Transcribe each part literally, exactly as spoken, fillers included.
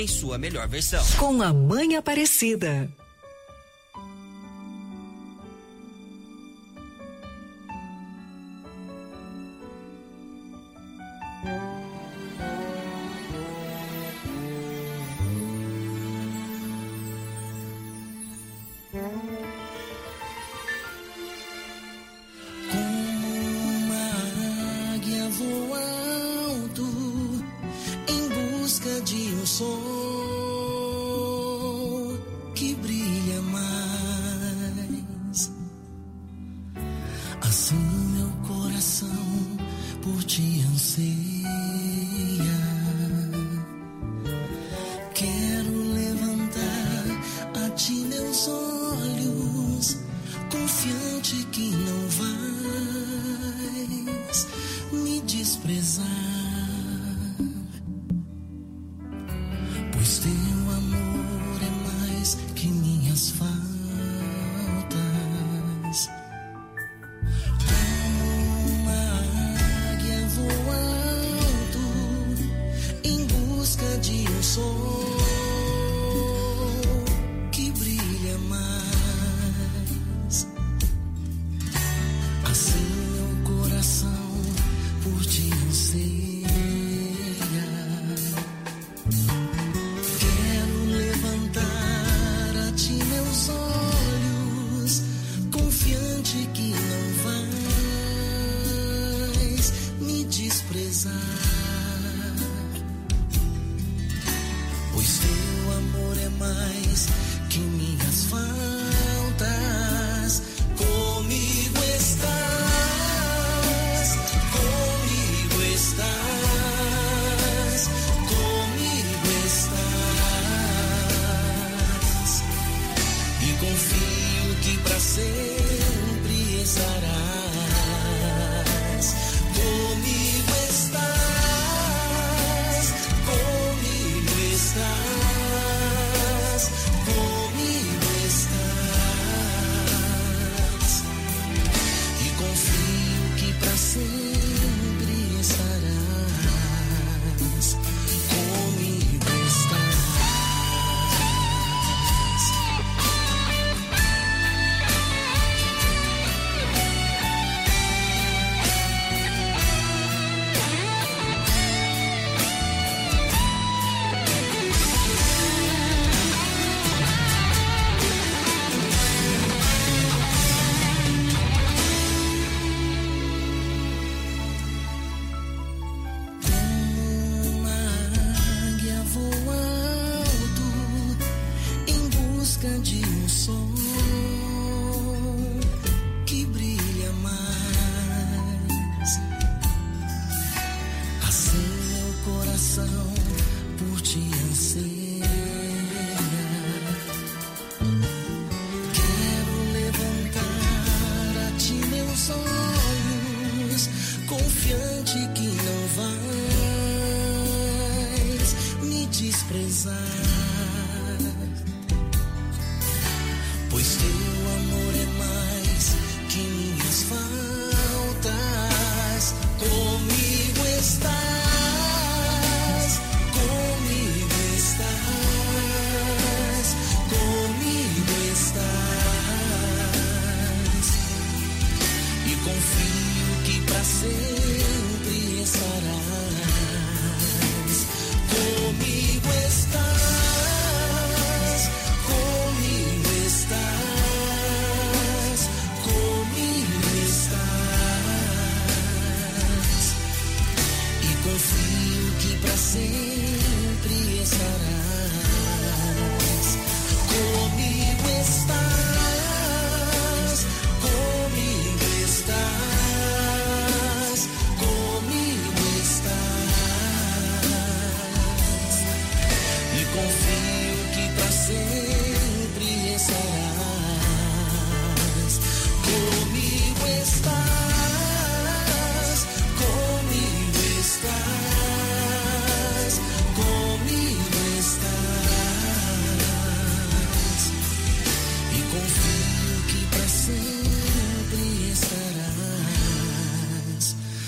em sua melhor versão. Com a Mãe Aparecida.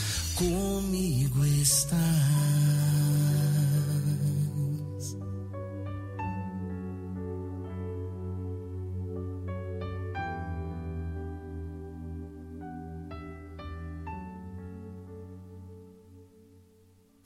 Comigo estás.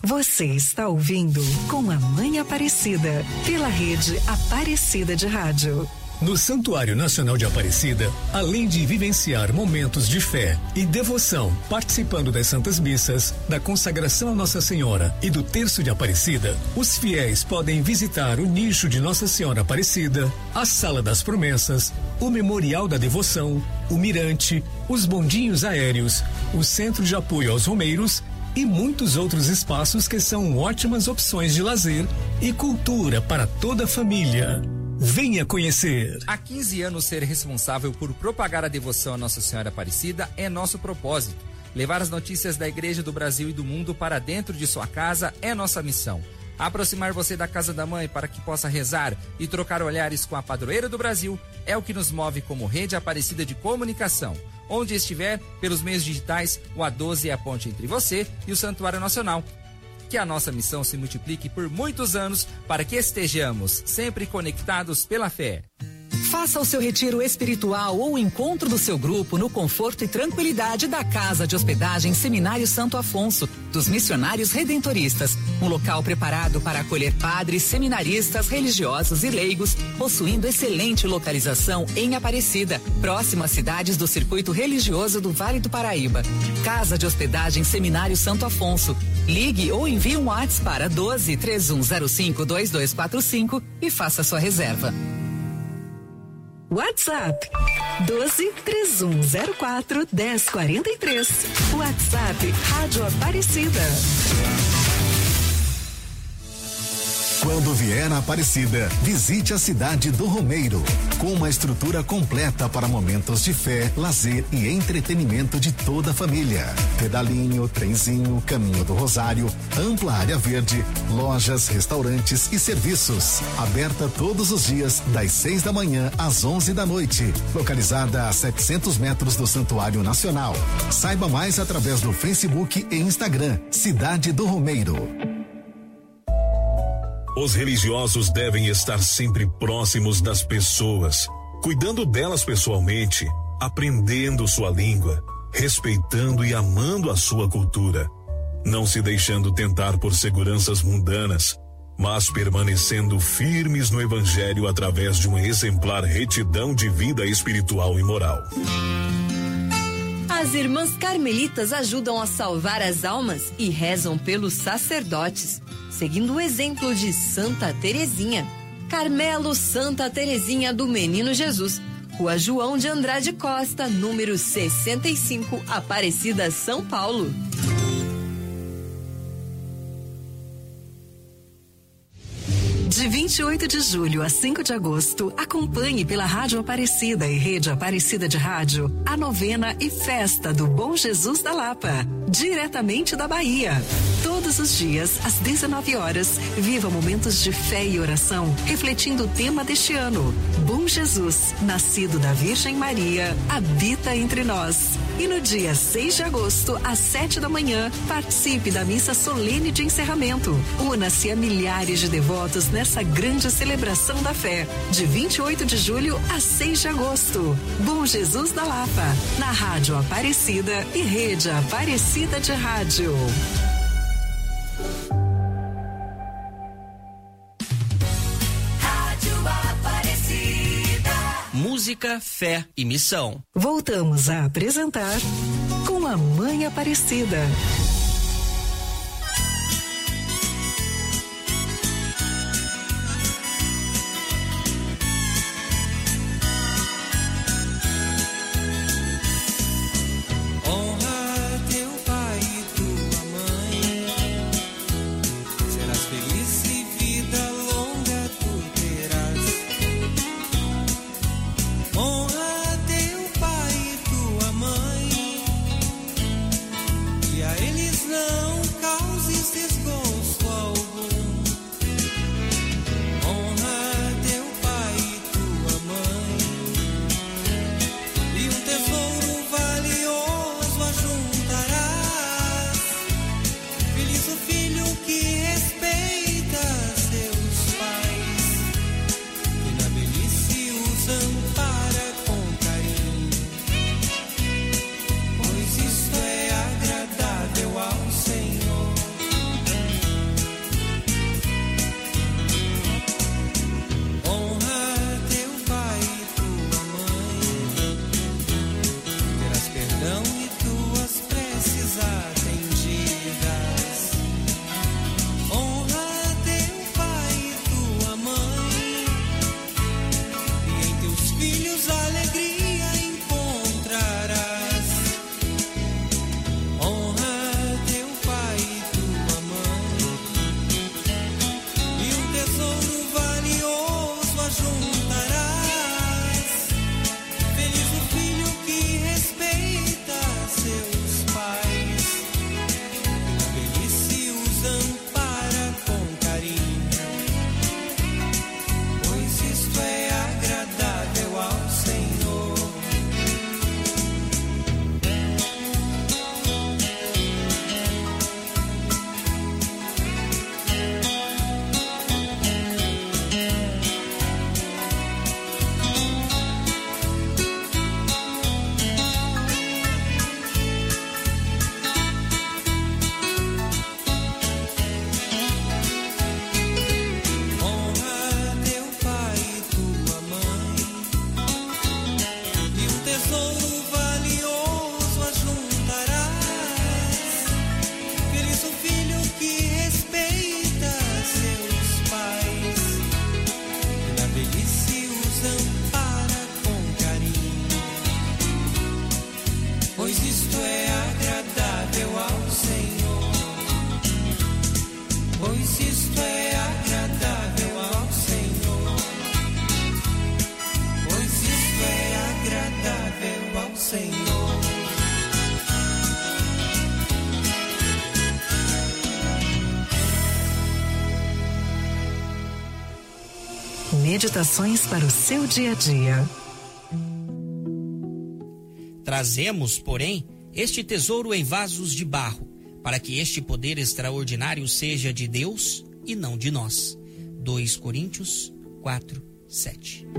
Você está ouvindo Com a Mãe Aparecida, pela rede Aparecida de Rádio. No Santuário Nacional de Aparecida, além de vivenciar momentos de fé e devoção, participando das Santas Missas, da consagração a Nossa Senhora e do Terço de Aparecida, os fiéis podem visitar o nicho de Nossa Senhora Aparecida, a Sala das Promessas, o Memorial da Devoção, o Mirante, os bondinhos aéreos, o Centro de Apoio aos Romeiros e muitos outros espaços que são ótimas opções de lazer e cultura para toda a família. Venha conhecer. Há quinze anos, ser responsável por propagar a devoção a Nossa Senhora Aparecida é nosso propósito. Levar as notícias da Igreja do Brasil e do mundo para dentro de sua casa é nossa missão. Aproximar você da Casa da Mãe para que possa rezar e trocar olhares com a padroeira do Brasil é o que nos move como Rede Aparecida de Comunicação. Onde estiver, pelos meios digitais, o A doze é a ponte entre você e o Santuário Nacional. Que a nossa missão se multiplique por muitos anos para que estejamos sempre conectados pela fé. Faça o seu retiro espiritual ou o encontro do seu grupo no conforto e tranquilidade da Casa de Hospedagem Seminário Santo Afonso, dos Missionários Redentoristas. Um local preparado para acolher padres, seminaristas, religiosos e leigos, possuindo excelente localização em Aparecida, próximo às cidades do Circuito Religioso do Vale do Paraíba. Casa de Hospedagem Seminário Santo Afonso. Ligue ou envie um WhatsApp para doze, três um zero cinco, dois dois quatro cinco e faça sua reserva. WhatsApp doze, três um zero quatro, um zero quatro três. WhatsApp Rádio Aparecida. Quando vier a Aparecida, visite a cidade do Romeiro, com uma estrutura completa para momentos de fé, lazer e entretenimento de toda a família. Pedalinho, trenzinho, caminho do Rosário, ampla área verde, lojas, restaurantes e serviços. Aberta todos os dias, das seis da manhã às onze da noite. Localizada a setecentos metros do Santuário Nacional. Saiba mais através do Facebook e Instagram, Cidade do Romeiro. Os religiosos devem estar sempre próximos das pessoas, cuidando delas pessoalmente, aprendendo sua língua, respeitando e amando a sua cultura, não se deixando tentar por seguranças mundanas, mas permanecendo firmes no Evangelho através de uma exemplar retidão de vida espiritual e moral. As irmãs carmelitas ajudam a salvar as almas e rezam pelos sacerdotes, seguindo o exemplo de Santa Terezinha. Carmelo Santa Terezinha do Menino Jesus, Rua João de Andrade Costa, número sessenta e cinco, Aparecida, São Paulo. De vinte e oito de julho a cinco de agosto, acompanhe pela Rádio Aparecida e Rede Aparecida de Rádio a novena e festa do Bom Jesus da Lapa, diretamente da Bahia. Todos os dias, às dezenove horas, viva momentos de fé e oração, refletindo o tema deste ano. Bom Jesus, nascido da Virgem Maria, habita entre nós. E no dia seis de agosto, às sete da manhã, participe da missa solene de encerramento. Una-se a milhares de devotos nessa grande celebração da fé, de vinte e oito de julho a seis de agosto. Bom Jesus da Lapa, na Rádio Aparecida e Rede Aparecida de Rádio. Rádio Aparecida. Música, fé e missão. Voltamos a apresentar Com a Mãe Aparecida. Honra teu pai e tua mãe, e a ele ajuntarás. Feliz o filho que respeita seus pais, na velhice os ampara com carinho, pois isto é agradável ao Senhor. Meditações para o seu dia a dia. Trazemos, porém, este tesouro em vasos de barro, para que este poder extraordinário seja de Deus e não de nós. dois Coríntios quatro, sete.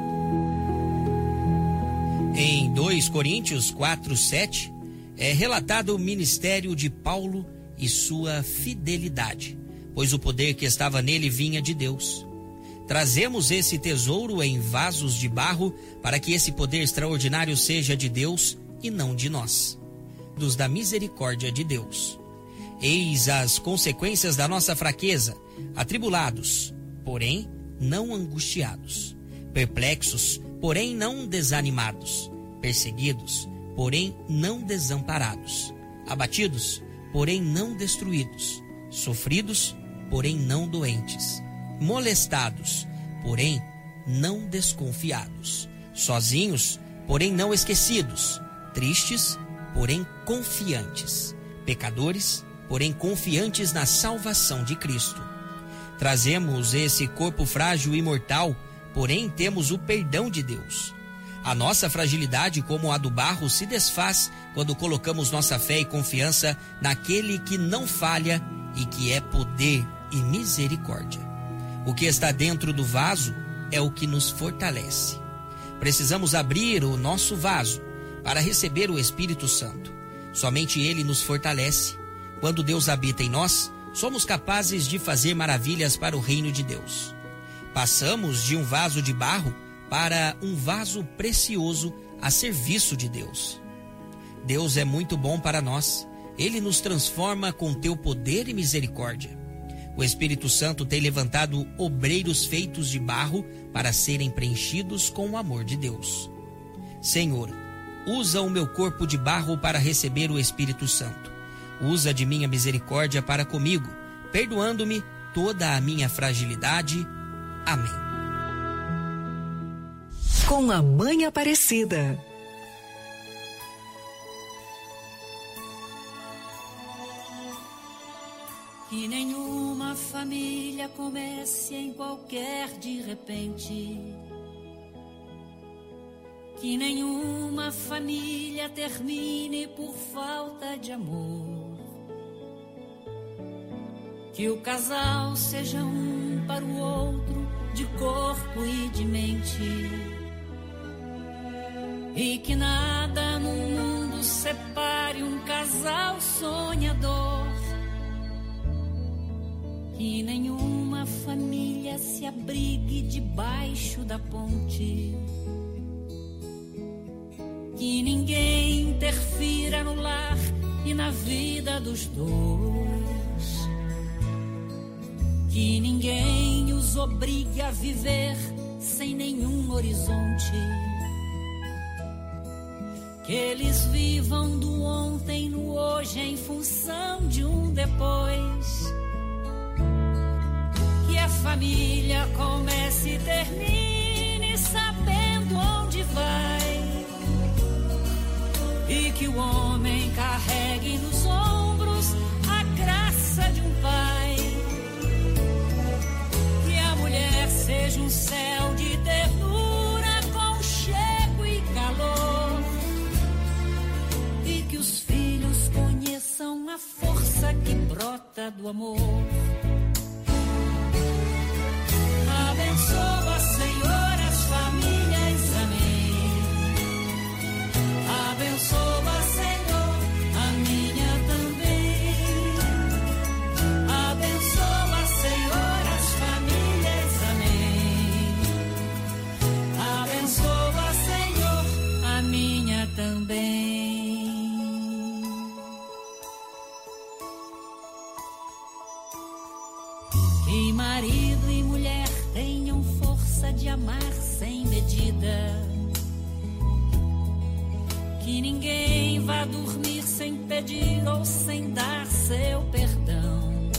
Em dois Coríntios quatro, sete, é relatado o ministério de Paulo e sua fidelidade, pois o poder que estava nele vinha de Deus. Trazemos esse tesouro em vasos de barro para que esse poder extraordinário seja de Deus e não de nós. Dos da misericórdia de Deus. Eis as consequências da nossa fraqueza, atribulados, porém não angustiados, perplexos, porém não desanimados, perseguidos, porém não desamparados, abatidos, porém não destruídos, sofridos, porém não doentes, molestados, porém não desconfiados, sozinhos, porém não esquecidos, tristes, porém confiantes, pecadores, porém confiantes na salvação de Cristo. Trazemos esse corpo frágil e mortal, porém temos o perdão de Deus. A nossa fragilidade, como a do barro, se desfaz quando colocamos nossa fé e confiança naquele que não falha e que é poder e misericórdia. O que está dentro do vaso é o que nos fortalece. Precisamos abrir o nosso vaso para receber o Espírito Santo. Somente Ele nos fortalece. Quando Deus habita em nós, somos capazes de fazer maravilhas para o reino de Deus. Passamos de um vaso de barro para um vaso precioso a serviço de Deus. Deus é muito bom para nós. Ele nos transforma com teu poder e misericórdia. O Espírito Santo tem levantado obreiros feitos de barro para serem preenchidos com o amor de Deus. Senhor, usa o meu corpo de barro para receber o Espírito Santo. Usa de minha misericórdia para comigo, perdoando-me toda a minha fragilidade. Amém. Com a Mãe Aparecida. Que nenhuma família comece em qualquer de repente. Que nenhuma família termine por falta de amor. Que o casal seja um para o outro, de corpo e de mente. E que nada no mundo separe um casal sonhador. Que nenhuma família se abrigue debaixo da ponte. Que ninguém interfira no lar e na vida dos dois. Que ninguém os obrigue a viver sem nenhum horizonte. Que eles vivam do ontem no hoje em função de um depois. Que a família comece e termine seja um céu de ternura, aconchego e calor, e que os filhos conheçam a força que brota do amor. Abençoa, Senhor, as famílias, amém. Abençoa, Senhor, a minha também. Abençoa, Senhor, as famílias, amém. Abençoa, Senhor, a minha também. Que marido e mulher tenham força de amar sem medida. Que ninguém vá dormir sem pedir ou sem dar seu perdão.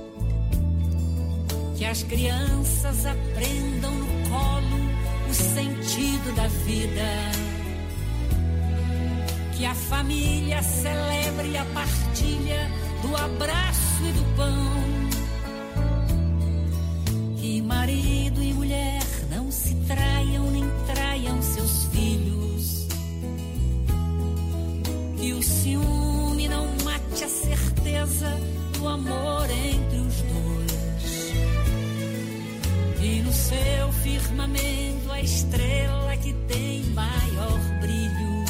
Que as crianças aprendam no colo o sentido da vida. Que a família celebre a partilha do abraço e do pão. Que marido e mulher não se traiam nem traiam seus filhos. Que o ciúme não mate a certeza do amor entre os dois. E no seu firmamento a estrela que tem maior brilho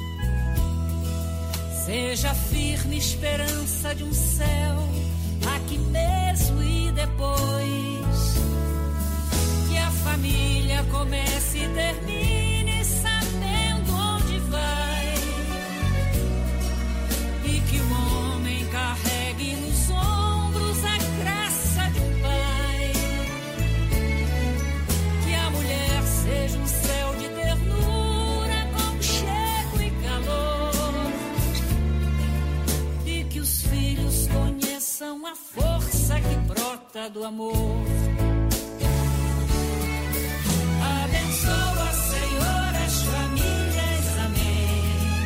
seja firme esperança de um céu aqui mesmo e depois. Que a família comece e termine sabendo onde vai. E que o homem carregue nos ombros a graça de um pai. Que a mulher seja um céu de ternura, aconchego e calor. E que os filhos conheçam a força que brota do amor. Abençoa, Senhor, as famílias, amém.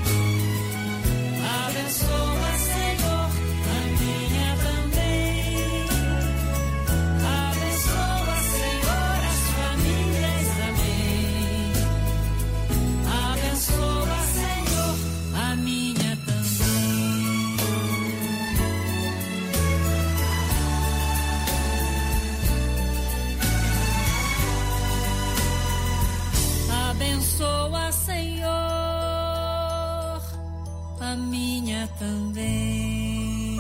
Abençoa, Senhor, a minha também. Abençoa, Senhor, as famílias, amém. Abençoa, Senhor, a minha também. Abençoa, Senhor, a minha também.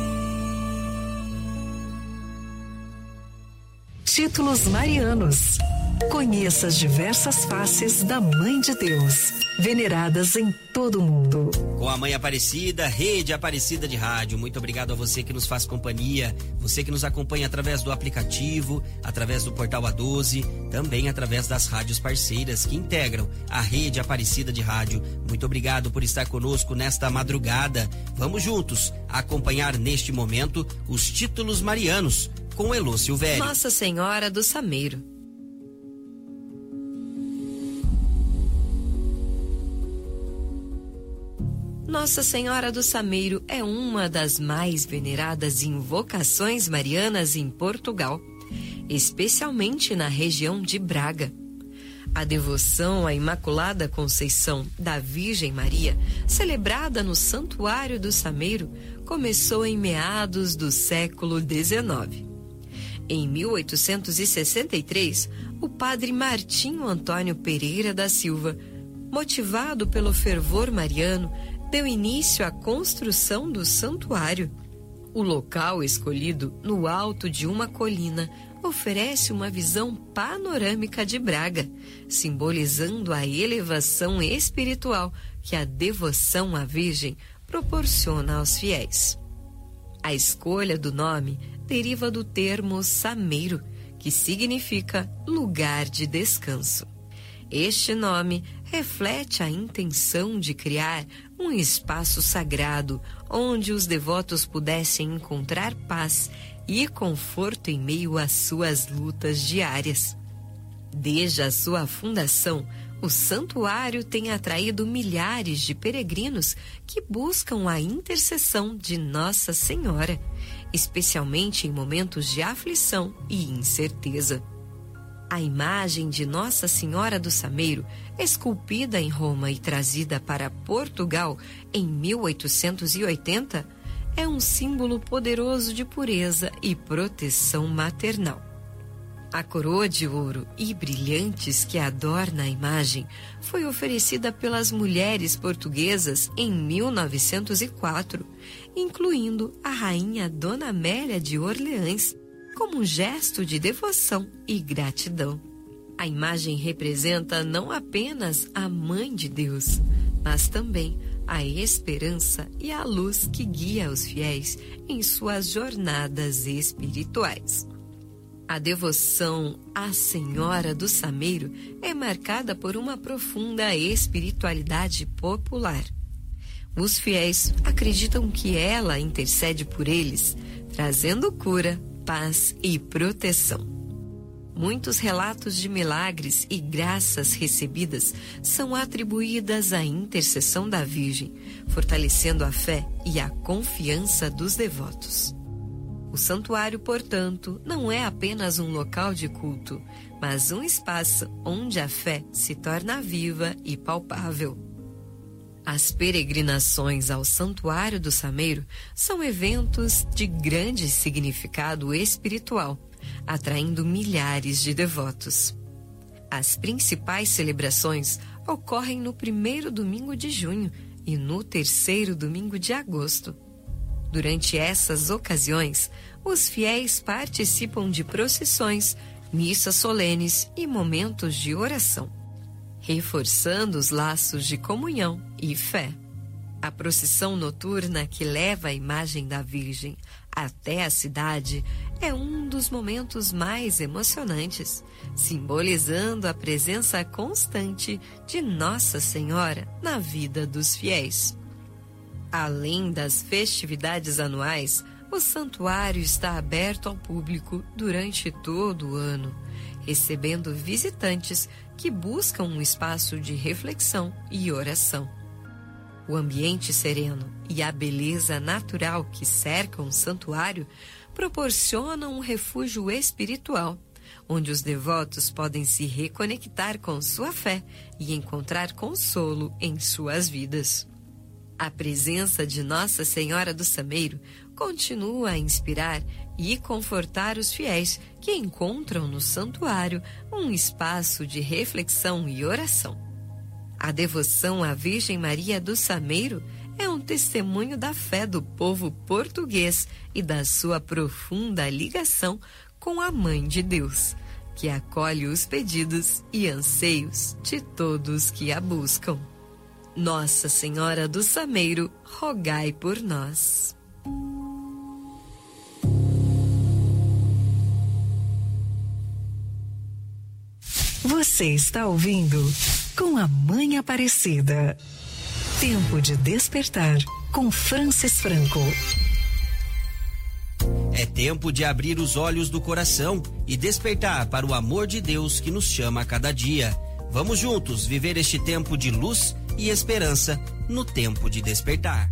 Títulos marianos. Conheça as diversas faces da Mãe de Deus, veneradas em todo o mundo. Com a Mãe Aparecida, Rede Aparecida de Rádio. Muito obrigado a você que nos faz companhia, você que nos acompanha através do aplicativo, através do portal A doze, também através das rádios parceiras que integram a Rede Aparecida de Rádio. Muito obrigado por estar conosco nesta madrugada. Vamos juntos acompanhar neste momento os títulos marianos com Elô Silvério. Nossa Senhora do Sameiro. Nossa Senhora do Sameiro é uma das mais veneradas invocações marianas em Portugal, especialmente na região de Braga. A devoção à Imaculada Conceição da Virgem Maria, celebrada no Santuário do Sameiro, começou em meados do século dezenove. Em mil oitocentos e sessenta e três, o padre Martinho Antônio Pereira da Silva, motivado pelo fervor mariano, deu início à construção do santuário. O local escolhido, no alto de uma colina, oferece uma visão panorâmica de Braga, simbolizando a elevação espiritual que a devoção à Virgem proporciona aos fiéis. A escolha do nome deriva do termo sameiro, que significa lugar de descanso. Este nome reflete a intenção de criar um espaço sagrado onde os devotos pudessem encontrar paz e conforto em meio às suas lutas diárias. Desde a sua fundação, o santuário tem atraído milhares de peregrinos que buscam a intercessão de Nossa Senhora, especialmente em momentos de aflição e incerteza. A imagem de Nossa Senhora do Sameiro, esculpida em Roma e trazida para Portugal em mil oitocentos e oitenta, é um símbolo poderoso de pureza e proteção maternal. A coroa de ouro e brilhantes que adorna a imagem foi oferecida pelas mulheres portuguesas em mil novecentos e quatro, incluindo a rainha Dona Amélia de Orleans, como um gesto de devoção e gratidão. A imagem representa não apenas a Mãe de Deus, mas também a esperança e a luz que guia os fiéis em suas jornadas espirituais. A devoção à Senhora do Sameiro é marcada por uma profunda espiritualidade popular. Os fiéis acreditam que ela intercede por eles, trazendo cura, paz e proteção. Muitos relatos de milagres e graças recebidas são atribuídas à intercessão da Virgem, fortalecendo a fé e a confiança dos devotos. O santuário, portanto, não é apenas um local de culto, mas um espaço onde a fé se torna viva e palpável. As peregrinações ao Santuário do Sameiro são eventos de grande significado espiritual, atraindo milhares de devotos. As principais celebrações ocorrem no primeiro domingo de junho e no terceiro domingo de agosto. Durante essas ocasiões, os fiéis participam de procissões, missas solenes e momentos de oração, reforçando os laços de comunhão e fé. A procissão noturna que leva a imagem da Virgem até a cidade é um dos momentos mais emocionantes, simbolizando a presença constante de Nossa Senhora na vida dos fiéis. Além das festividades anuais, o santuário está aberto ao público durante todo o ano, recebendo visitantes que buscam um espaço de reflexão e oração. O ambiente sereno e a beleza natural que cercam o santuário proporcionam um refúgio espiritual, onde os devotos podem se reconectar com sua fé e encontrar consolo em suas vidas. A presença de Nossa Senhora do Sameiro continua a inspirar e confortar os fiéis que encontram no santuário um espaço de reflexão e oração. A devoção à Virgem Maria do Sameiro é um testemunho da fé do povo português e da sua profunda ligação com a Mãe de Deus, que acolhe os pedidos e anseios de todos que a buscam. Nossa Senhora do Sameiro, rogai por nós. Você está ouvindo Com a Mãe Aparecida. Tempo de despertar com Francis Franco. É tempo de abrir os olhos do coração e despertar para o amor de Deus que nos chama a cada dia. Vamos juntos viver este tempo de luz e esperança no tempo de despertar.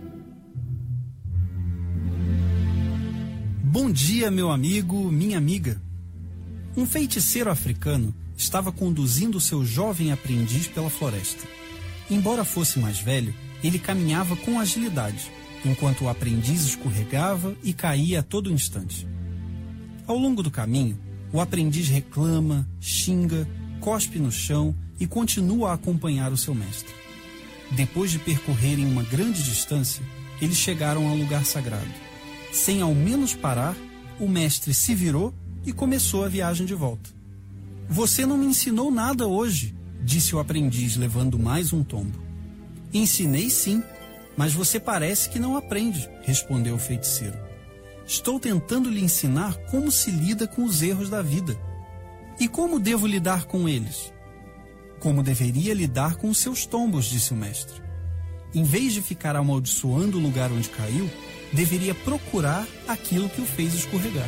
Bom dia, meu amigo, minha amiga. Um feiticeiro africano estava conduzindo seu jovem aprendiz pela floresta. Embora fosse mais velho, ele caminhava com agilidade, enquanto o aprendiz escorregava e caía a todo instante. Ao longo do caminho, o aprendiz reclama, xinga, cospe no chão e continua a acompanhar o seu mestre. Depois de percorrerem uma grande distância, eles chegaram ao lugar sagrado. Sem ao menos parar, o mestre se virou e começou a viagem de volta. Você não me ensinou nada hoje, disse o aprendiz, levando mais um tombo. Ensinei sim, mas você parece que não aprende, respondeu o feiticeiro. Estou tentando lhe ensinar como se lida com os erros da vida. E como devo lidar com eles? Como deveria lidar com os seus tombos, disse o mestre. Em vez de ficar amaldiçoando o lugar onde caiu, deveria procurar aquilo que o fez escorregar.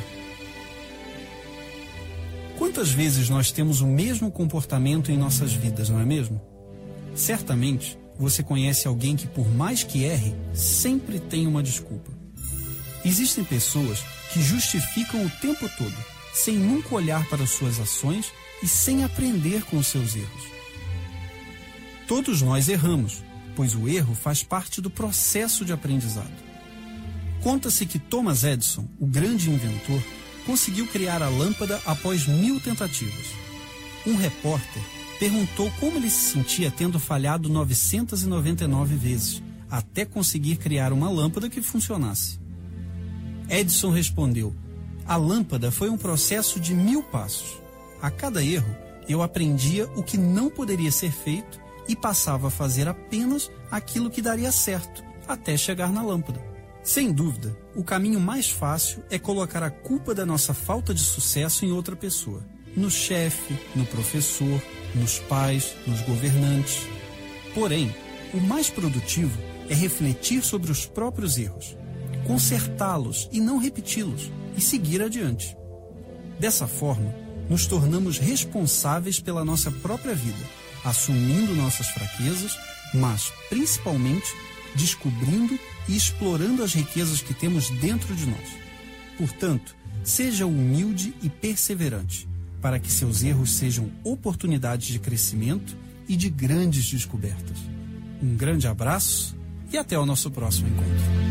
Quantas vezes nós temos o mesmo comportamento em nossas vidas, não é mesmo? Certamente, você conhece alguém que, por mais que erre, sempre tem uma desculpa. Existem pessoas que justificam o tempo todo, sem nunca olhar para suas ações e sem aprender com os seus erros. Todos nós erramos, pois o erro faz parte do processo de aprendizado. Conta-se que Thomas Edison, o grande inventor, conseguiu criar a lâmpada após mil tentativas. Um repórter perguntou como ele se sentia tendo falhado novecentas e noventa e nove vezes, até conseguir criar uma lâmpada que funcionasse. Edison respondeu: a lâmpada foi um processo de mil passos. A cada erro, eu aprendia o que não poderia ser feito e passava a fazer apenas aquilo que daria certo, até chegar na lâmpada. Sem dúvida, o caminho mais fácil é colocar a culpa da nossa falta de sucesso em outra pessoa. No chefe, no professor, nos pais, nos governantes. Porém, o mais produtivo é refletir sobre os próprios erros, consertá-los e não repeti-los, e seguir adiante. Dessa forma, nos tornamos responsáveis pela nossa própria vida, assumindo nossas fraquezas, mas, principalmente, descobrindo e explorando as riquezas que temos dentro de nós. Portanto, seja humilde e perseverante, para que seus erros sejam oportunidades de crescimento e de grandes descobertas. Um grande abraço e até o nosso próximo encontro.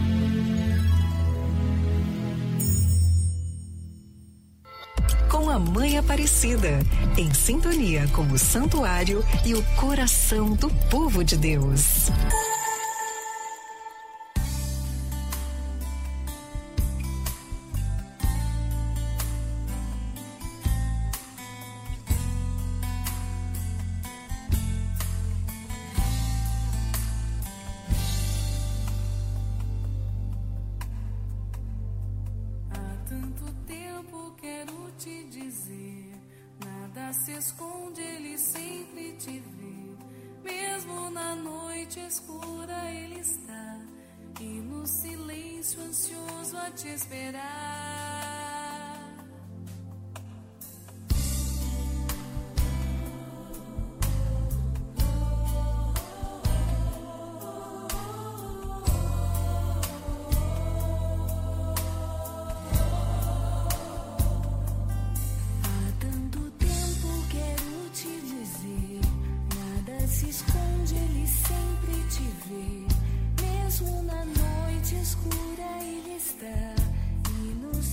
Com a Mãe Aparecida, em sintonia com o santuário e o coração do povo de Deus. Mesmo na noite escura ele está e nos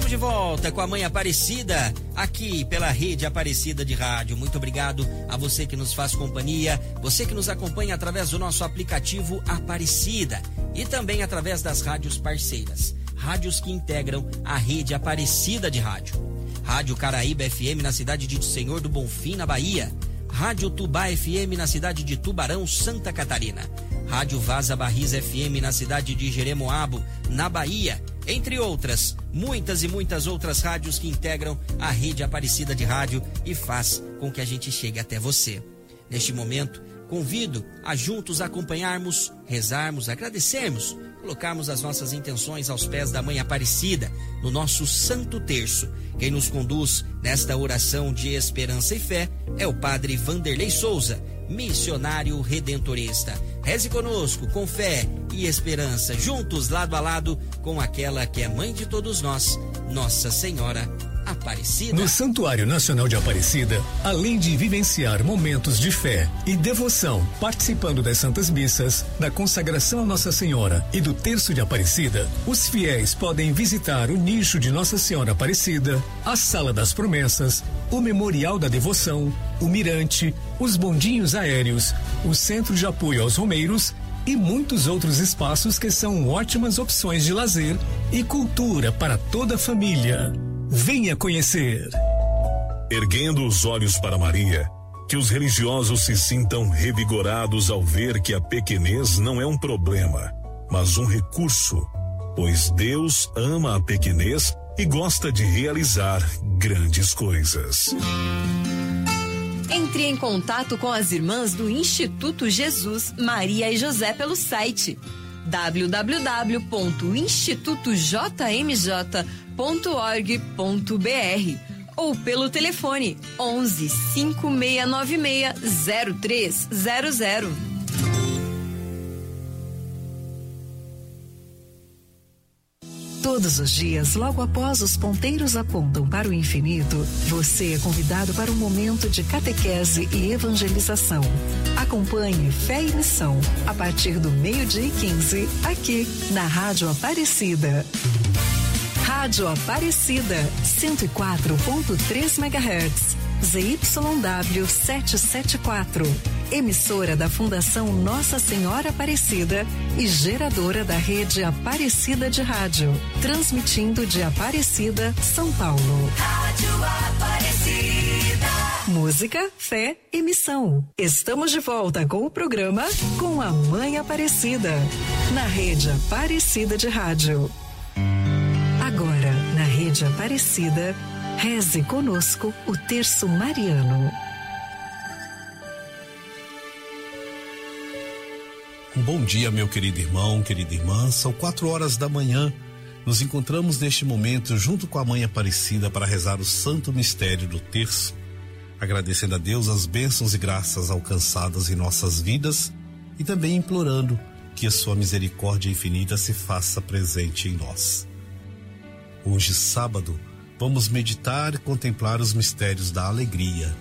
Estamos de volta com a Mãe Aparecida, aqui pela Rede Aparecida de Rádio. Muito obrigado a você que nos faz companhia, você que nos acompanha através do nosso aplicativo Aparecida e também através das rádios parceiras, rádios que integram a Rede Aparecida de Rádio. Rádio Caraíba F M na cidade de Senhor do Bonfim, na Bahia. Rádio Tubá F M na cidade de Tubarão, Santa Catarina. Rádio Vaza Barris F M na cidade de Jeremoabo, na Bahia. Entre outras, muitas e muitas outras rádios que integram a Rede Aparecida de Rádio e faz com que a gente chegue até você. Neste momento, convido a juntos acompanharmos, rezarmos, agradecermos, colocarmos as nossas intenções aos pés da Mãe Aparecida, no nosso Santo Terço. Quem nos conduz nesta oração de esperança e fé é o Padre Vanderlei Souza, missionário redentorista. Reze conosco com fé e esperança, juntos lado a lado com aquela que é mãe de todos nós, Nossa Senhora Aparecida. No Santuário Nacional de Aparecida, além de vivenciar momentos de fé e devoção, participando das Santas Missas, da consagração a Nossa Senhora e do Terço de Aparecida, os fiéis podem visitar o nicho de Nossa Senhora Aparecida, a Sala das Promessas, o Memorial da Devoção, o Mirante, os bondinhos aéreos, o Centro de Apoio aos Romeiros e muitos outros espaços que são ótimas opções de lazer e cultura para toda a família. Venha conhecer. Erguendo os olhos para Maria, que os religiosos se sintam revigorados ao ver que a pequenez não é um problema, mas um recurso, pois Deus ama a pequenez e gosta de realizar grandes coisas. Entre em contato com as irmãs do Instituto Jesus, Maria e José pelo site w w w ponto instituto j m j ponto org ponto b r ou pelo telefone onze, cinco seis nove seis, zero três zero zero. Todos os dias, logo após os ponteiros apontam para o infinito, você é convidado para um momento de catequese e evangelização. Acompanhe Fé e Missão, a partir do meio-dia e quinze, aqui na Rádio Aparecida. Rádio Aparecida, cento e quatro ponto três megahertz, Z Y W setecentos e setenta e quatro. Emissora da Fundação Nossa Senhora Aparecida e geradora da Rede Aparecida de Rádio, transmitindo de Aparecida, São Paulo. Rádio Aparecida. Música, fé e missão. Estamos de volta com o programa Com a Mãe Aparecida, na Rede Aparecida de Rádio. Agora, na Rede Aparecida, reze conosco o Terço Mariano. Um bom dia, meu querido irmão, querida irmã. São quatro horas da manhã. Nos encontramos neste momento junto com a Mãe Aparecida para rezar o santo mistério do terço, agradecendo a Deus as bênçãos e graças alcançadas em nossas vidas e também implorando que a sua misericórdia infinita se faça presente em nós. Hoje, sábado, vamos meditar e contemplar os mistérios da alegria.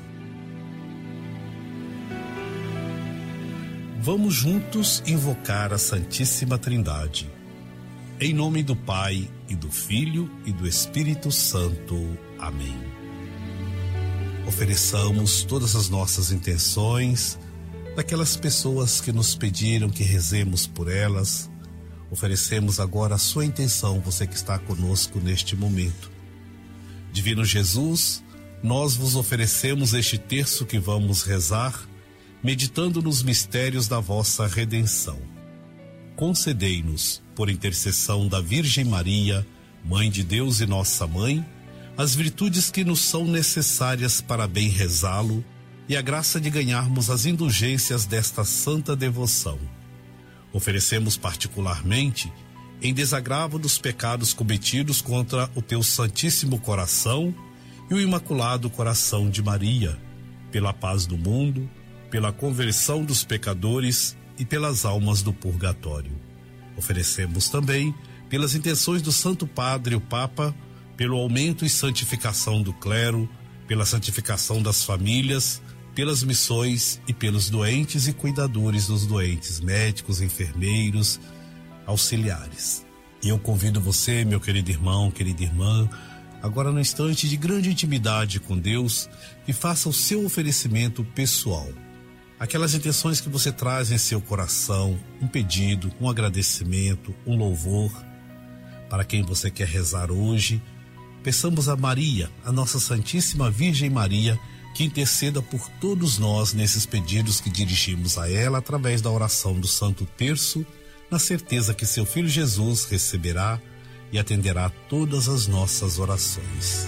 Vamos juntos invocar a Santíssima Trindade. Em nome do Pai, e do Filho, e do Espírito Santo. Amém. Ofereçamos todas as nossas intenções, daquelas pessoas que nos pediram que rezemos por elas. Oferecemos agora a sua intenção, você que está conosco neste momento. Divino Jesus, nós vos oferecemos este terço que vamos rezar, meditando nos mistérios da vossa redenção. Concedei-nos, por intercessão da Virgem Maria, Mãe de Deus e nossa Mãe, as virtudes que nos são necessárias para bem rezá-lo e a graça de ganharmos as indulgências desta santa devoção. Oferecemos particularmente, em desagravo dos pecados cometidos contra o teu Santíssimo Coração e o Imaculado Coração de Maria, pela paz do mundo, pela conversão dos pecadores e pelas almas do purgatório. Oferecemos também pelas intenções do Santo Padre, o Papa, pelo aumento e santificação do clero, pela santificação das famílias, pelas missões e pelos doentes e cuidadores dos doentes, médicos, enfermeiros, auxiliares. E eu convido você, meu querido irmão, querida irmã, agora no instante de grande intimidade com Deus, e faça o seu oferecimento pessoal. Aquelas intenções que você traz em seu coração, um pedido, um agradecimento, um louvor, para quem você quer rezar hoje. Peçamos a Maria, a nossa Santíssima Virgem Maria, que interceda por todos nós nesses pedidos que dirigimos a ela através da oração do Santo Terço, na certeza que seu Filho Jesus receberá e atenderá todas as nossas orações.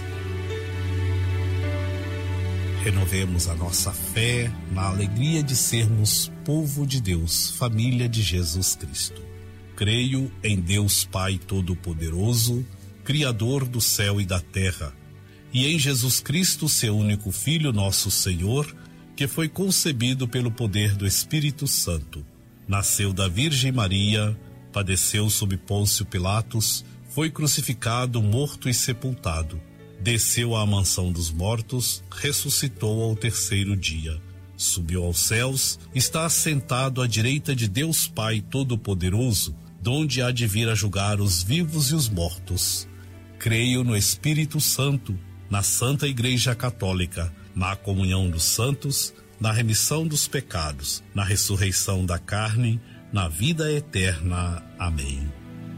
Renovemos a nossa fé na alegria de sermos povo de Deus, família de Jesus Cristo. Creio em Deus Pai Todo-Poderoso, Criador do céu e da terra, e em Jesus Cristo, seu único Filho, nosso Senhor, que foi concebido pelo poder do Espírito Santo. Nasceu da Virgem Maria, padeceu sob Pôncio Pilatos, foi crucificado, morto e sepultado. Desceu à mansão dos mortos, ressuscitou ao terceiro dia. Subiu aos céus, está assentado à direita de Deus Pai Todo-Poderoso, donde há de vir a julgar os vivos e os mortos. Creio no Espírito Santo, na Santa Igreja Católica, na comunhão dos santos, na remissão dos pecados, na ressurreição da carne, na vida eterna. Amém.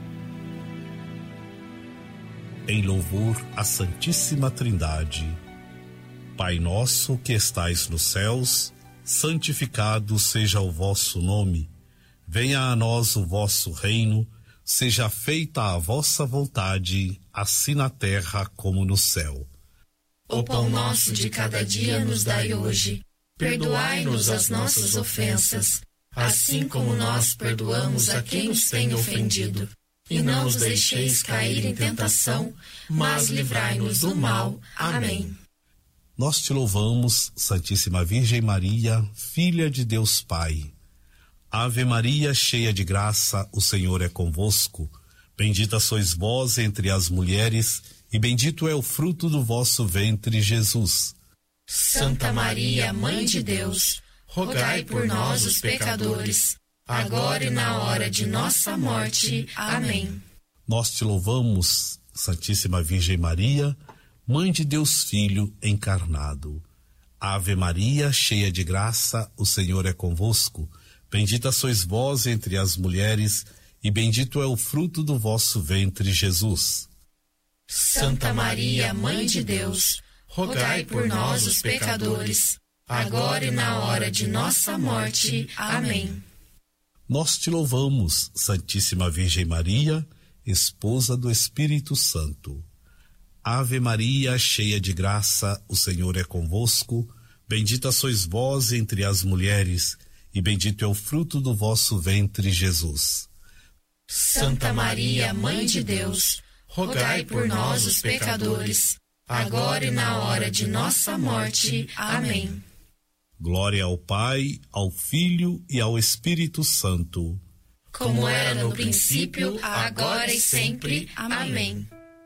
Em louvor à Santíssima Trindade. Pai nosso que estais nos céus, santificado seja o vosso nome. Venha a nós o vosso reino, seja feita a vossa vontade, assim na terra como no céu. O pão nosso de cada dia nos dai hoje. Perdoai-nos as nossas ofensas, assim como nós perdoamos a quem nos tem ofendido. E não os deixeis cair em tentação, mas livrai-nos do mal. Amém. Nós te louvamos, Santíssima Virgem Maria, Filha de Deus Pai. Ave Maria, cheia de graça, o Senhor é convosco. Bendita sois vós entre as mulheres, e bendito é o fruto do vosso ventre, Jesus. Santa Maria, Mãe de Deus, rogai por nós, os pecadores, agora e na hora de nossa morte. Amém. Nós te louvamos, Santíssima Virgem Maria, Mãe de Deus Filho encarnado. Ave Maria, cheia de graça, o Senhor é convosco. Bendita sois vós entre as mulheres, e bendito é o fruto do vosso ventre, Jesus. Santa Maria, Mãe de Deus, rogai por nós, os pecadores, agora e na hora de nossa morte. Amém. Nós te louvamos, Santíssima Virgem Maria, Esposa do Espírito Santo. Ave Maria, cheia de graça, o Senhor é convosco. Bendita sois vós entre as mulheres, e bendito é o fruto do vosso ventre, Jesus. Santa Maria, Mãe de Deus, rogai por nós, os pecadores, agora e na hora de nossa morte. Amém. Glória ao Pai, ao Filho e ao Espírito Santo. Como era no princípio, agora e sempre. Amém.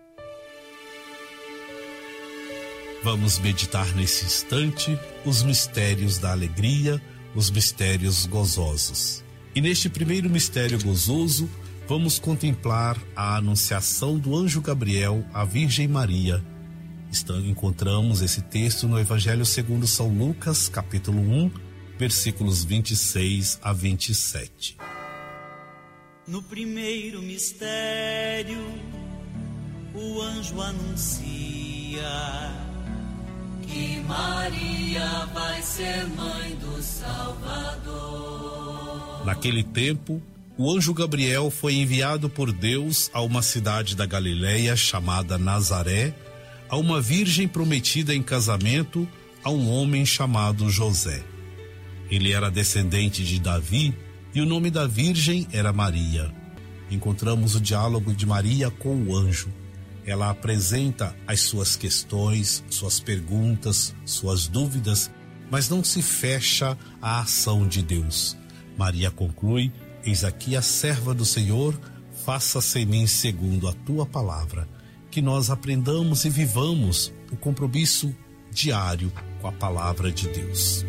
Vamos meditar nesse instante os mistérios da alegria, os mistérios gozosos. E neste primeiro mistério gozoso, vamos contemplar a anunciação do anjo Gabriel à Virgem Maria. Encontramos esse texto no Evangelho segundo São Lucas, capítulo um, versículos vinte e seis a vinte e sete. No primeiro mistério, o anjo anuncia que Maria vai ser mãe do Salvador. Naquele tempo, o anjo Gabriel foi enviado por Deus a uma cidade da Galileia chamada Nazaré, a uma virgem prometida em casamento a um homem chamado José. Ele era descendente de Davi e o nome da virgem era Maria. Encontramos o diálogo de Maria com o anjo. Ela apresenta as suas questões, suas perguntas, suas dúvidas, mas não se fecha à ação de Deus. Maria conclui: eis aqui a serva do Senhor, faça-se em mim segundo a tua palavra. Que nós aprendamos e vivamos o compromisso diário com a palavra de Deus.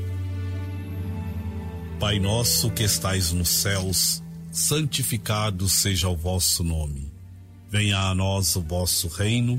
Pai nosso que estais nos céus, santificado seja o vosso nome. Venha a nós o vosso reino,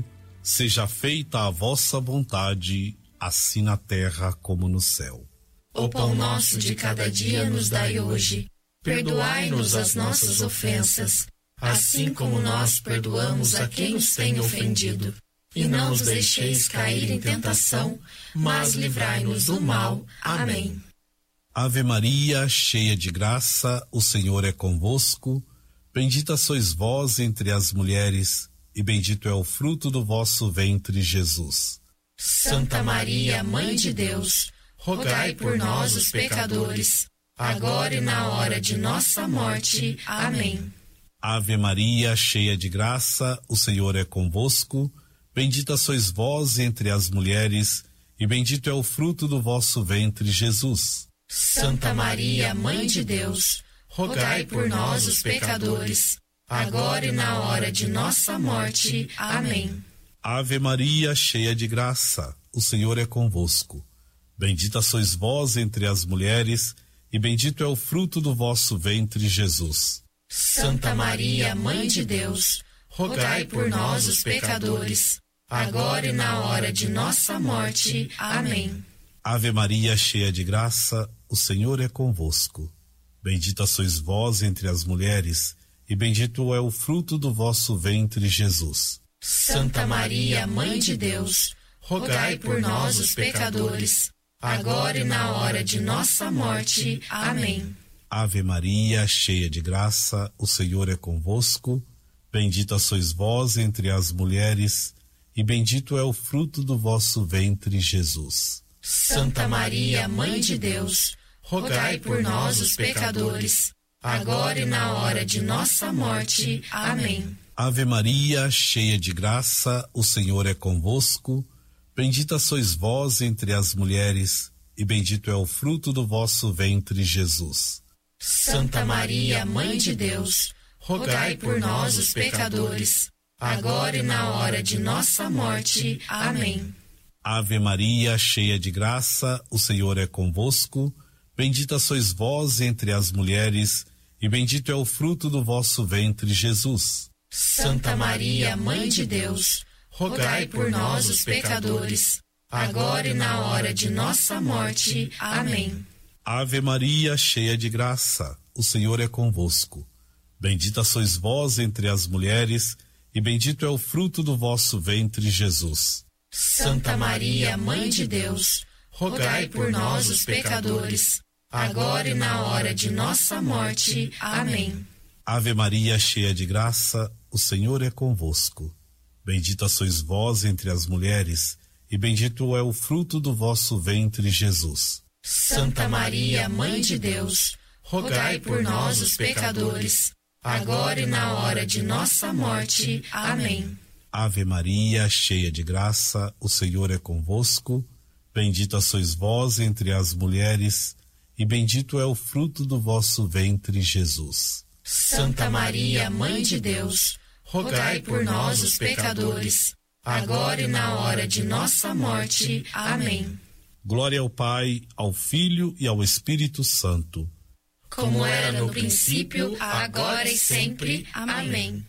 Seja feita a vossa vontade, assim na terra como no céu. O pão nosso de cada dia nos dai hoje. Perdoai-nos as nossas ofensas, assim como nós perdoamos a quem nos tem ofendido. E não nos deixeis cair em tentação, mas livrai-nos do mal. Amém. Ave Maria, cheia de graça, o Senhor é convosco. Bendita sois vós entre as mulheres, e bendito é o fruto do vosso ventre, Jesus. Santa Maria, Mãe de Deus, rogai por nós, os pecadores, agora e na hora de nossa morte. Amém. Ave Maria, cheia de graça, o Senhor é convosco. Bendita sois vós entre as mulheres, e bendito é o fruto do vosso ventre, Jesus. Santa Maria, Mãe de Deus, rogai por nós, os pecadores, agora e na hora de nossa morte. Amém. Ave Maria, cheia de graça, o Senhor é convosco. Bendita sois vós entre as mulheres, e bendito é o fruto do vosso ventre, Jesus. Santa Maria, Mãe de Deus, rogai por nós, os pecadores, agora e na hora de nossa morte. Amém. Ave Maria, cheia de graça, o Senhor é convosco. Bendita sois vós entre as mulheres, e bendito é o fruto do vosso ventre, Jesus. Santa Maria, Mãe de Deus, rogai por nós, os pecadores, agora e na hora de nossa morte. Amém. Ave Maria, cheia de graça, o Senhor é convosco. Bendita sois vós entre as mulheres, e bendito é o fruto do vosso ventre, Jesus. Santa Maria, Mãe de Deus, rogai por nós, os pecadores, agora e na hora de nossa morte. Amém. Ave Maria, cheia de graça, o Senhor é convosco. Bendita sois vós entre as mulheres, e bendito é o fruto do vosso ventre, Jesus. Santa Maria, Mãe de Deus, rogai por nós, os pecadores, agora e na hora de nossa morte. Amém. Ave Maria, cheia de graça, o Senhor é convosco. Bendita sois vós entre as mulheres, e bendito é o fruto do vosso ventre, Jesus. Santa Maria, Mãe de Deus, rogai por nós, os pecadores, agora e na hora de nossa morte. Amém. Ave Maria, cheia de graça, o Senhor é convosco. Bendita sois vós entre as mulheres, e bendito é o fruto do vosso ventre, Jesus. Santa Maria, Mãe de Deus, rogai por nós, os pecadores, agora e na hora de nossa morte. Amém. Ave Maria, cheia de graça, o Senhor é convosco. Bendita sois vós entre as mulheres, e bendito é o fruto do vosso ventre, Jesus. Santa Maria, Mãe de Deus, rogai por nós, os pecadores, agora e na hora de nossa morte. Amém. Ave Maria, cheia de graça, o Senhor é convosco. Bendita sois vós entre as mulheres, e bendito é o fruto do vosso ventre, Jesus. Santa Maria, Mãe de Deus, rogai por nós, os pecadores, agora e na hora de nossa morte. Amém. Glória ao Pai, ao Filho e ao Espírito Santo. Como era no princípio, agora e sempre. Amém.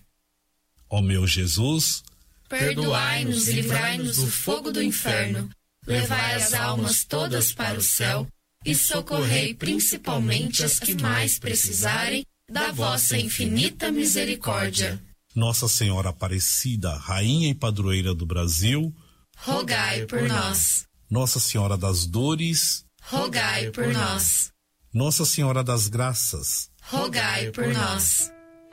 Ó meu Jesus, perdoai-nos e livrai-nos do fogo do inferno, levai as almas todas para o céu e socorrei principalmente as que mais precisarem da vossa infinita misericórdia. Nossa Senhora Aparecida, Rainha e Padroeira do Brasil, rogai por nós. Nossa Senhora das Dores, rogai por nós. Nossa Senhora das Graças, rogai por nós.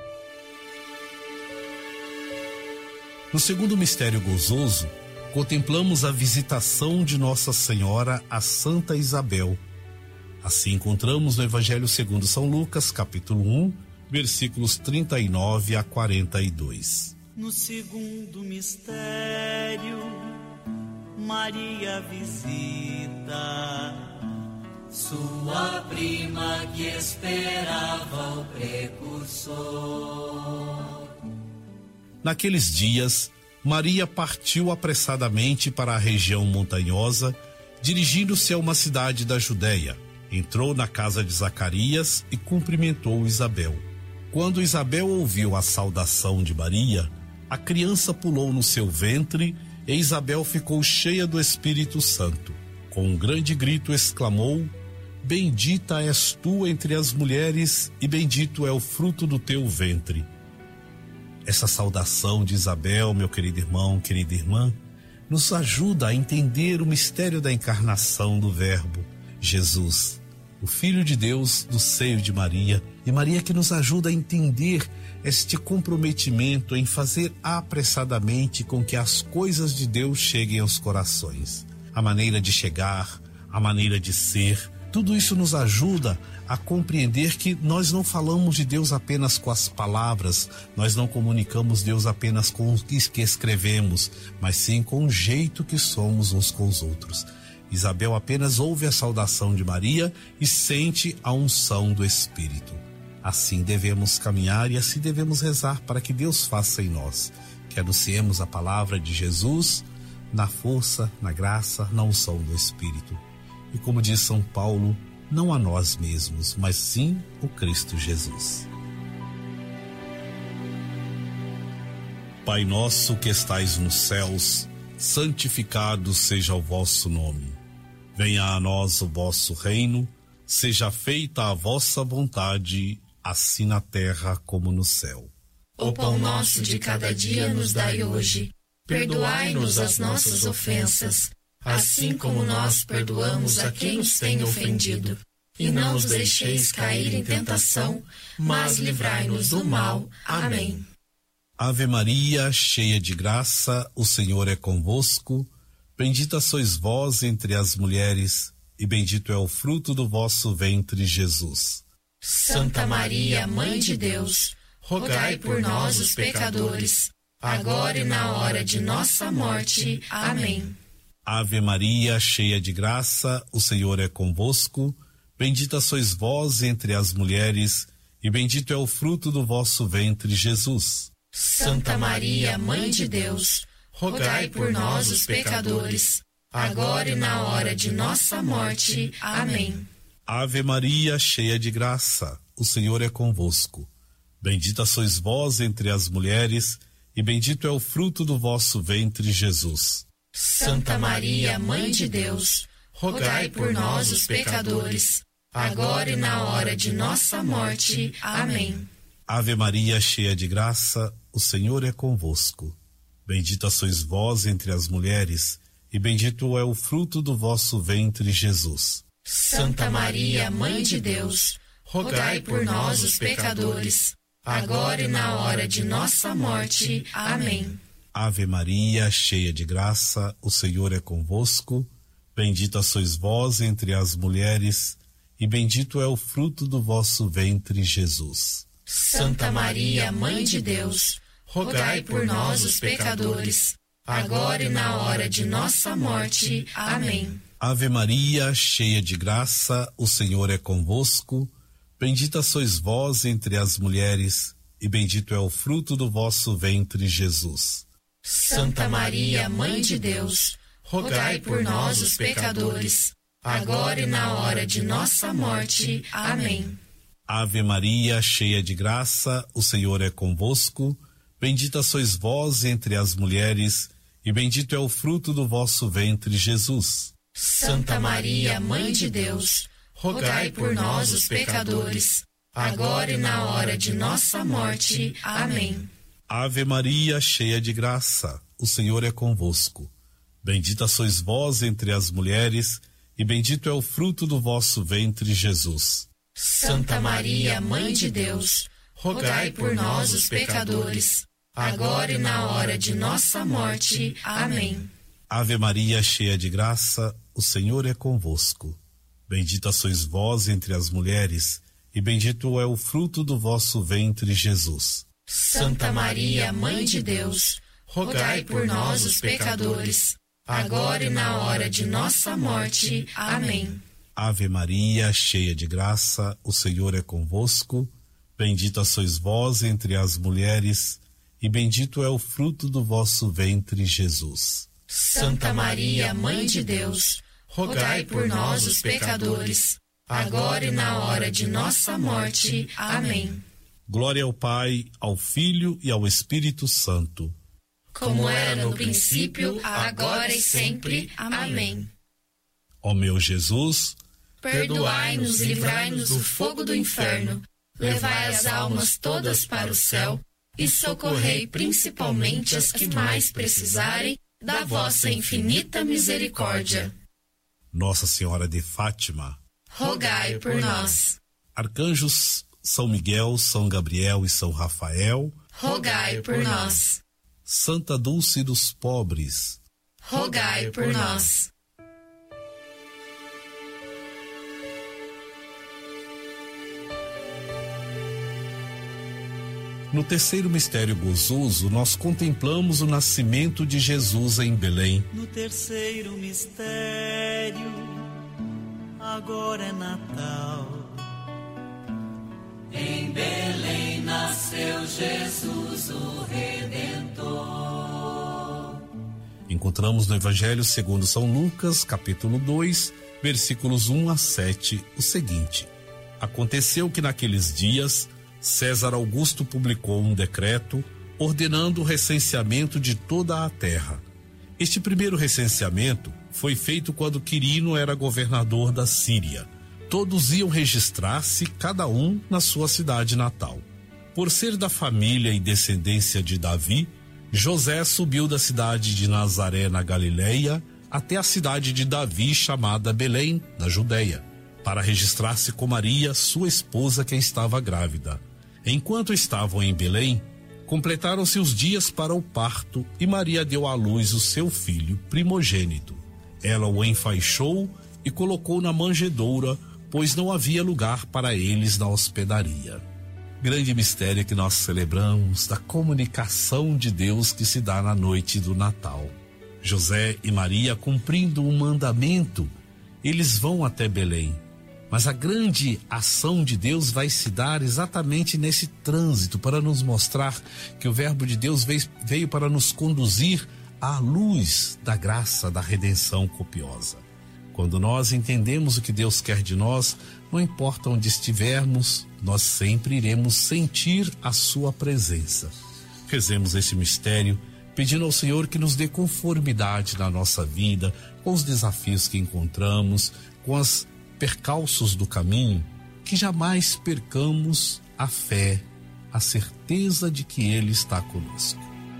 No segundo mistério gozoso, contemplamos a visitação de Nossa Senhora a Santa Isabel. Assim encontramos no Evangelho segundo São Lucas, capítulo um, versículos trinta e nove a quarenta e dois. No segundo mistério, Maria visita sua prima que esperava o precursor. Naqueles dias, Maria partiu apressadamente para a região montanhosa, dirigindo-se a uma cidade da Judéia. Entrou na casa de Zacarias e cumprimentou Isabel. Quando Isabel ouviu a saudação de Maria, a criança pulou no seu ventre E Isabel ficou cheia do Espírito Santo. Com um grande grito exclamou: Bendita és tu entre as mulheres, e bendito é o fruto do teu ventre. Essa saudação de Isabel, meu querido irmão, querida irmã, nos ajuda a entender o mistério da encarnação do Verbo, Jesus, o Filho de Deus do seio de Maria, e Maria que nos ajuda a entender este comprometimento em fazer apressadamente com que as coisas de Deus cheguem aos corações. A maneira de chegar, a maneira de ser, tudo isso nos ajuda a compreender que nós não falamos de Deus apenas com as palavras, nós não comunicamos Deus apenas com o que escrevemos, mas sim com o jeito que somos uns com os outros. Isabel apenas ouve a saudação de Maria e sente a unção do Espírito. Assim devemos caminhar e assim devemos rezar para que Deus faça em nós, que anunciemos a palavra de Jesus na força, na graça, na unção do Espírito. E como diz São Paulo, não a nós mesmos, mas sim o Cristo Jesus. Pai nosso que estais nos céus, santificado seja o vosso nome. Venha a nós o vosso reino, seja feita a vossa vontade, assim na terra como no céu. O pão nosso de cada dia nos dai hoje. Perdoai-nos as nossas ofensas, assim como nós perdoamos a quem nos tem ofendido. E não nos deixeis cair em tentação, mas livrai-nos do mal. Amém. Ave Maria, cheia de graça, o Senhor é convosco. Bendita sois vós entre as mulheres, e bendito é o fruto do vosso ventre, Jesus. Santa Maria, Mãe de Deus, rogai por nós, os pecadores, agora e na hora de nossa morte. Amém. Ave Maria, cheia de graça, o Senhor é convosco. Bendita sois vós entre as mulheres, e bendito é o fruto do vosso ventre, Jesus. Santa Maria, Mãe de Deus, rogai por nós, os pecadores, agora e na hora de nossa morte. Amém. Ave Maria, cheia de graça, o Senhor é convosco. Bendita sois vós entre as mulheres, e bendito é o fruto do vosso ventre, Jesus. Santa Maria, Mãe de Deus, rogai por nós, os pecadores, agora e na hora de nossa morte. Amém. Ave Maria, cheia de graça, o Senhor é convosco. Bendita sois vós entre as mulheres, e bendito é o fruto do vosso ventre, Jesus. Santa Maria, Mãe de Deus, rogai por nós, os pecadores, agora e na hora de nossa morte. Amém. Ave Maria, cheia de graça, o Senhor é convosco. Bendita sois vós entre as mulheres, e bendito é o fruto do vosso ventre, Jesus. Santa Maria, Mãe de Deus, rogai por nós, os pecadores, agora e na hora de nossa morte. Amém. Ave Maria, cheia de graça, o Senhor é convosco. Bendita sois vós entre as mulheres, e bendito é o fruto do vosso ventre, Jesus. Santa Maria, Mãe de Deus, rogai por nós, os pecadores, agora e na hora de nossa morte. Amém. Ave Maria, cheia de graça, o Senhor é convosco. Bendita sois vós entre as mulheres, e bendito é o fruto do vosso ventre, Jesus. Santa Maria, Mãe de Deus, rogai por nós, os pecadores, agora e na hora de nossa morte. Amém. Ave Maria, cheia de graça, o Senhor é convosco. Bendita sois vós entre as mulheres, e bendito é o fruto do vosso ventre, Jesus. Santa Maria, Mãe de Deus, rogai por nós, os pecadores, agora e na hora de nossa morte. Amém. Ave Maria, cheia de graça, o Senhor é convosco. Bendita sois vós entre as mulheres, e bendito é o fruto do vosso ventre, Jesus. Santa Maria, Mãe de Deus, rogai por nós, os pecadores, agora e na hora de nossa morte. Amém. Ave Maria, cheia de graça, o Senhor é convosco. Bendita sois vós entre as mulheres, e bendito é o fruto do vosso ventre, Jesus. Santa Maria, Mãe de Deus, rogai por nós, os pecadores, agora e na hora de nossa morte. Amém. Glória ao Pai, ao Filho e ao Espírito Santo, como era no princípio, agora e sempre. Amém. Ó meu Jesus, perdoai-nos e livrai-nos do fogo do inferno, levai as almas todas para o céu e socorrei principalmente as que mais precisarem da vossa infinita misericórdia. Nossa Senhora de Fátima, rogai por nós. Arcanjos São Miguel, São Gabriel e São Rafael, rogai por nós. Santa Dulce dos Pobres, rogai por nós. No terceiro mistério gozoso, nós contemplamos o nascimento de Jesus em Belém. No terceiro mistério, agora é Natal. Em Belém nasceu Jesus, o Redentor. Encontramos no Evangelho segundo São Lucas, capítulo dois, versículos um a sete, o seguinte: Aconteceu que naqueles dias César Augusto publicou um decreto ordenando o recenseamento de toda a terra. Este primeiro recenseamento foi feito quando Quirino era governador da Síria. Todos iam registrar-se, cada um na sua cidade natal. Por ser da família e descendência de Davi, José subiu da cidade de Nazaré, na Galileia, até a cidade de Davi, chamada Belém, na Judeia, para registrar-se com Maria, sua esposa, que estava grávida. Enquanto estavam em Belém, completaram-se os dias para o parto e Maria deu à luz o seu filho primogênito. Ela o enfaixou e colocou na manjedoura, pois não havia lugar para eles na hospedaria. Grande mistério que nós celebramos da comunicação de Deus que se dá na noite do Natal. José e Maria, cumprindo o mandamento, eles vão até Belém. Mas a grande ação de Deus vai se dar exatamente nesse trânsito, para nos mostrar que o Verbo de Deus veio, veio para nos conduzir à luz da graça da redenção copiosa. Quando nós entendemos o que Deus quer de nós, não importa onde estivermos, nós sempre iremos sentir a sua presença. Rezemos esse mistério, pedindo ao Senhor que nos dê conformidade na nossa vida, com os desafios que encontramos, com as percalços do caminho, que jamais percamos a fé, a certeza de que Ele está conosco.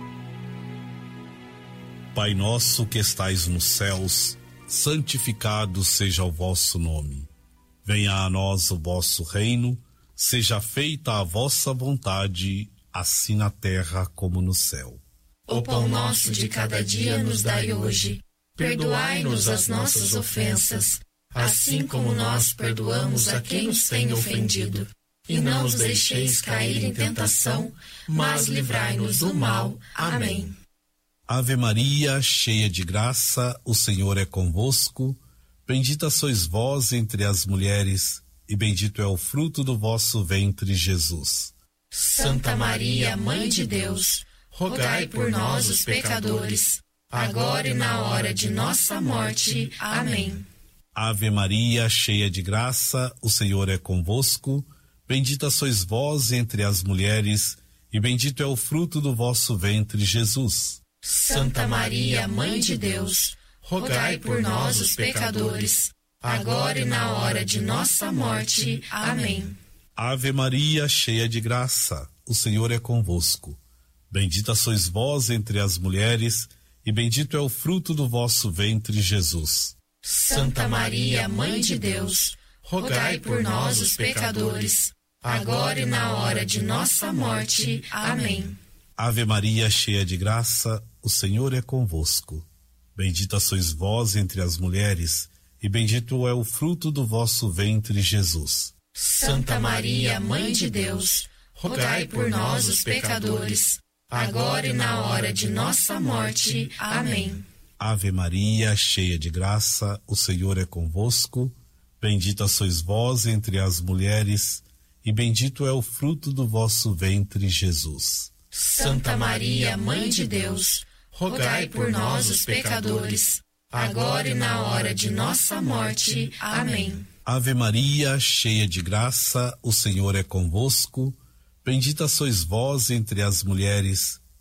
Pai nosso que estais nos céus, santificado seja o vosso nome. Venha a nós o vosso reino, seja feita a vossa vontade, assim na terra como no céu. O pão nosso de cada dia nos dai hoje. Perdoai-nos as nossas ofensas, assim como nós perdoamos a quem nos tem ofendido. E não nos deixeis cair em tentação, mas livrai-nos do mal. Amém. Ave Maria, cheia de graça, o Senhor é convosco. Bendita sois vós entre as mulheres, e bendito é o fruto do vosso ventre, Jesus. Santa Maria, Mãe de Deus, rogai por nós, os pecadores, agora e na hora de nossa morte. Amém. Ave Maria, cheia de graça, o Senhor é convosco. Bendita sois vós entre as mulheres, e bendito é o fruto do vosso ventre, Jesus. Santa Maria, Mãe de Deus, rogai por nós, os pecadores, agora e na hora de nossa morte. Amém. Ave Maria, cheia de graça, o Senhor é convosco. Bendita sois vós entre as mulheres, e bendito é o fruto do vosso ventre, Jesus. Santa Maria, Mãe de Deus, rogai por nós, os pecadores, agora e na hora de nossa morte. Amém. Ave Maria, cheia de graça, o Senhor é convosco. Bendita sois vós entre as mulheres, e bendito é o fruto do vosso ventre, Jesus. Santa Maria, Mãe de Deus, rogai por nós, os pecadores, agora e na hora de nossa morte. Amém. Ave Maria, cheia de graça, o Senhor é convosco. Bendita sois vós entre as mulheres, e bendito é o fruto do vosso ventre, Jesus. Santa Maria, Mãe de Deus, rogai por nós, os pecadores, agora e na hora de nossa morte. Amém. Ave Maria, cheia de graça, o Senhor é convosco. Bendita sois vós entre as mulheres,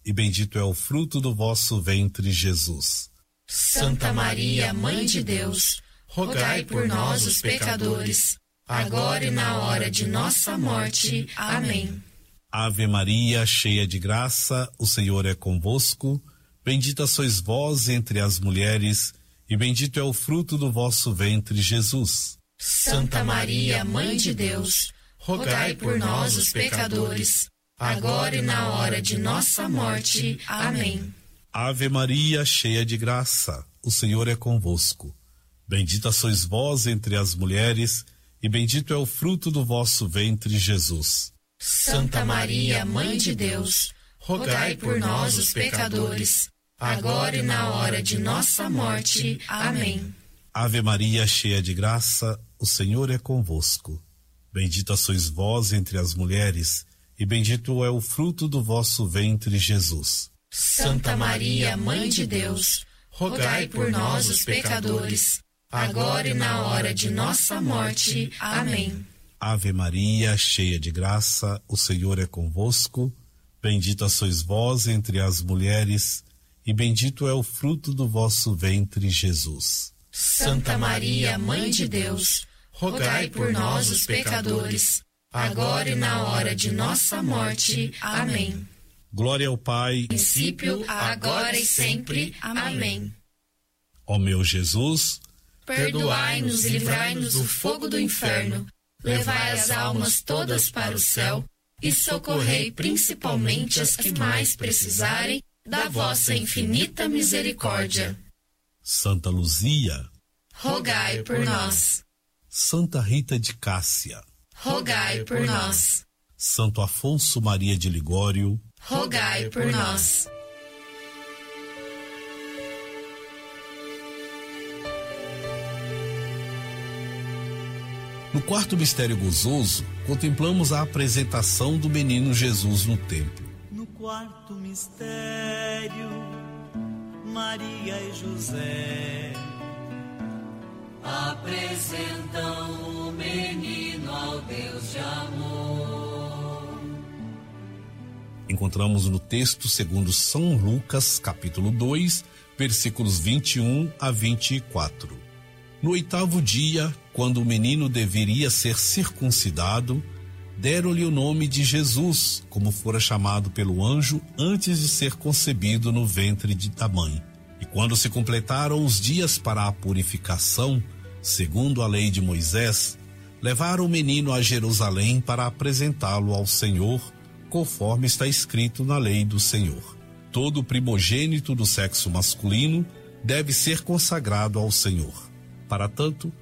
e bendito é o fruto do vosso ventre, Jesus. Santa Maria, Mãe de Deus, rogai por nós, os pecadores, agora e na hora de nossa morte. Amém. Ave Maria, cheia de graça, o Senhor é convosco. Bendita sois vós entre as mulheres, e bendito é o fruto do vosso ventre, Jesus. Santa Maria, Mãe de Deus, rogai por nós, os pecadores, agora e na hora de nossa morte. Amém. Ave Maria, cheia de graça, o Senhor é convosco. Bendita sois vós entre as mulheres, e bendito é o fruto do vosso ventre, Jesus. Santa Maria, Mãe de Deus, rogai por nós, os pecadores, agora e na hora de nossa morte. Amém. Ave Maria, cheia de graça, o Senhor é convosco. Bendita sois vós entre as mulheres, e bendito é o fruto do vosso ventre, Jesus. Santa Maria, Mãe de Deus, rogai por nós, os pecadores, agora e na hora de nossa morte. Amém. Ave Maria, cheia de graça, o Senhor é convosco. Bendita sois vós entre as mulheres, e bendito é o fruto do vosso ventre, Jesus. Santa Maria, Mãe de Deus, rogai por nós, os pecadores, agora e na hora de nossa morte. Amém. Glória ao Pai, princípio, agora e sempre. Amém. Ó meu Jesus, perdoai-nos e livrai-nos do fogo do inferno, levai as almas todas para o céu e socorrei principalmente as que mais precisarem da vossa infinita misericórdia. Santa Luzia, rogai por nós. Santa Rita de Cássia, rogai por nós. Santo Afonso Maria de Ligório, rogai por nós. No quarto mistério gozoso, contemplamos a apresentação do menino Jesus no templo. No quarto mistério, Maria e José apresentam o menino ao Deus de amor. Encontramos no texto segundo São Lucas, capítulo dois, versículos vinte e um a vinte e quatro. No oitavo dia, quando o menino deveria ser circuncidado, deram-lhe o nome de Jesus, como fora chamado pelo anjo antes de ser concebido no ventre de da mãe. E quando se completaram os dias para a purificação, segundo a lei de Moisés, levaram o menino a Jerusalém para apresentá-lo ao Senhor, conforme está escrito na lei do Senhor. Todo primogênito do sexo masculino deve ser consagrado ao Senhor. Para tanto,